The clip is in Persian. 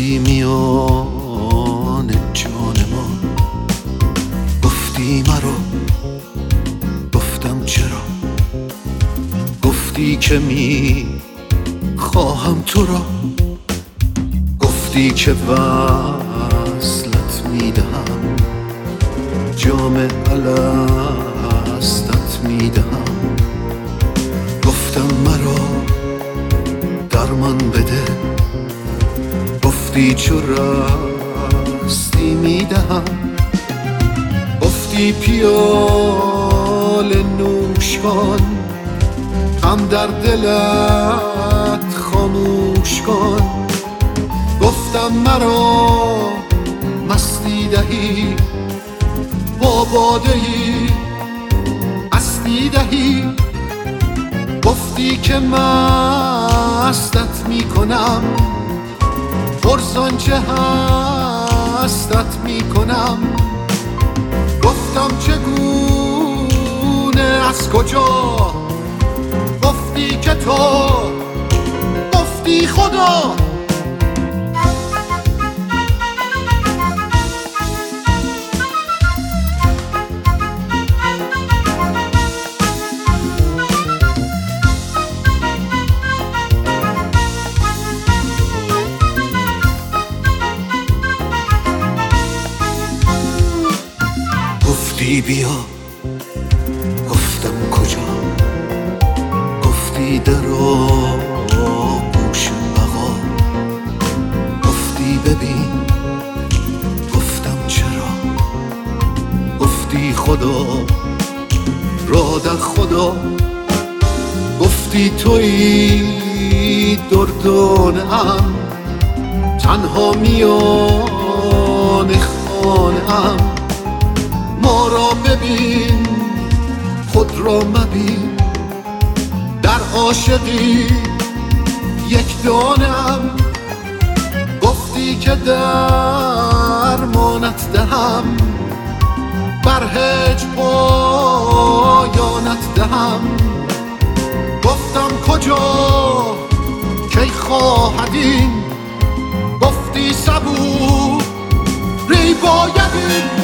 رفتی میان جان ما، گفتی مرا، گفتم چرا، گفتی که می خواهم تو را، گفتی که وصلت میدهم، جام الستت میدهم، گفتم مرا درمان بده، گفتی چو رستی میدهم، گفتی پیاله نوش کن، غم در دلت خاموش کن، گفتم مرا مستی دهی، با باده‌ای مستی دهی، گفتی که مستت میکنم، پرسان چه هستت میکنم، گفتم چگونه از کجا، گفتی که تو، گفتی خدا. گفتی بیا، گفتم کجا، گفتی در آغوش بقا، گفتی ببین، گفتم چرا، گفتی خدا را در خدا، گفتی تویی دردانه‌ام، تنها میان خانه‌ام، ما را ببین خود را مبین، در عاشقی یک دانه‌ام، گفتی که درمانت دهم، بر هجر پایانت دهم، گفتم کجا کی خواهد این، گفتی صبوری بایدی.